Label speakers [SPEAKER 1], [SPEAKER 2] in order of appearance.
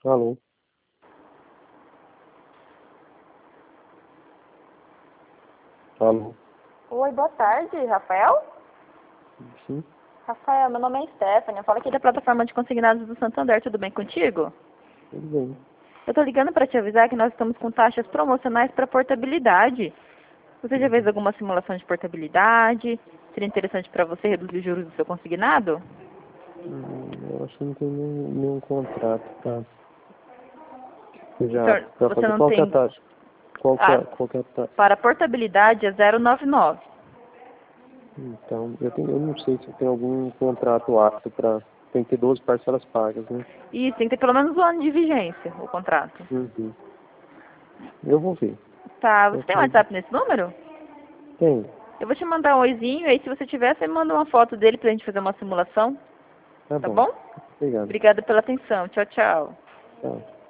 [SPEAKER 1] Alô? Alô?
[SPEAKER 2] Oi, boa tarde, Rafael?
[SPEAKER 1] Sim?
[SPEAKER 2] Rafael, meu nome é Stephanie, eu falo aqui da plataforma de consignados do Santander, tudo bem contigo?
[SPEAKER 1] Tudo bem.
[SPEAKER 2] Eu tô ligando para te avisar que nós estamos com taxas promocionais para portabilidade. Você já fez alguma simulação de portabilidade? Seria interessante para você reduzir os juros do seu consignado?
[SPEAKER 1] Eu acho que não tem nenhum contrato, tá? Já,
[SPEAKER 2] Então,
[SPEAKER 1] pra
[SPEAKER 2] você
[SPEAKER 1] fazer
[SPEAKER 2] não
[SPEAKER 1] qual que é a
[SPEAKER 2] tem...
[SPEAKER 1] taxa?
[SPEAKER 2] Ah,
[SPEAKER 1] Qual que é a taxa?
[SPEAKER 2] para portabilidade é 0,99.
[SPEAKER 1] Então, eu não sei se eu tenho algum contrato apto pra... Tem que ter 12 parcelas pagas, né?
[SPEAKER 2] Isso, tem que ter pelo menos um ano de vigência, o contrato.
[SPEAKER 1] Uhum. Eu vou ver.
[SPEAKER 2] Tá, você tem
[SPEAKER 1] Ok.
[SPEAKER 2] WhatsApp nesse número?
[SPEAKER 1] Tem.
[SPEAKER 2] Eu vou te mandar um oizinho, e aí se você tiver, você me manda uma foto dele pra gente fazer uma simulação,
[SPEAKER 1] Tá
[SPEAKER 2] tá
[SPEAKER 1] bom.
[SPEAKER 2] bom?
[SPEAKER 1] Obrigado.
[SPEAKER 2] Obrigada pela atenção. Tchau, tchau.
[SPEAKER 1] Tchau.